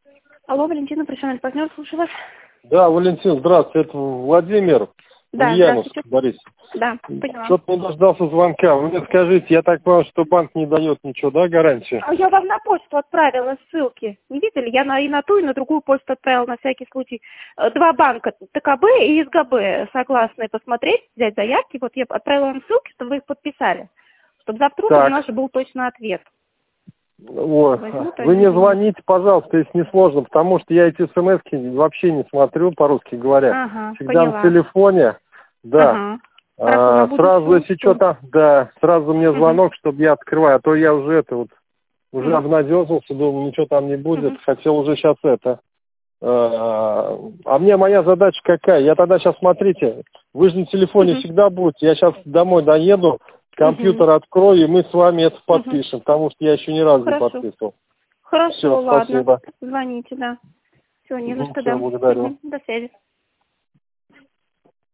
Алло, Валентина, профессиональный партнер, слушаю вас. Да, Валентин, здравствуйте, это Владимир. Да, Ульяновск, здравствуйте. Борис. Да, поняла. Что-то не дождался звонка. Вы мне скажите, я так понял, что банк не дает ничего, да, гарантии? А я вам на почту отправила ссылки. Не видели? Я и на ту, и на другую почту отправила на всякий случай. Два банка, ТКБ и СГБ, согласны посмотреть, взять заявки. Вот я отправила вам ссылки, чтобы вы их подписали. Чтобы завтра утром у нас же был точно ответ. Вот. Возьму, Вы не звоните, пожалуйста, если не сложно, потому что я эти смс-ки вообще не смотрю, по-русски говоря. Ага, Всегда поняла. на телефоне. Да. Ага. Хорошо, на Сразу, будущее если что-то, да, сразу мне звонок, чтобы я открываю, а то я уже уже обнадежился, думал, ничего там не будет, хотел уже сейчас А мне моя задача какая? Я тогда сейчас, смотрите, вы же на телефоне всегда будете, я сейчас домой доеду, компьютер открою, и мы с вами это подпишем, потому что я еще ни разу не подписывал. Хорошо, Все, ладно. спасибо. Звоните, да. Все, не за что, Все, да. благодарю. До связи.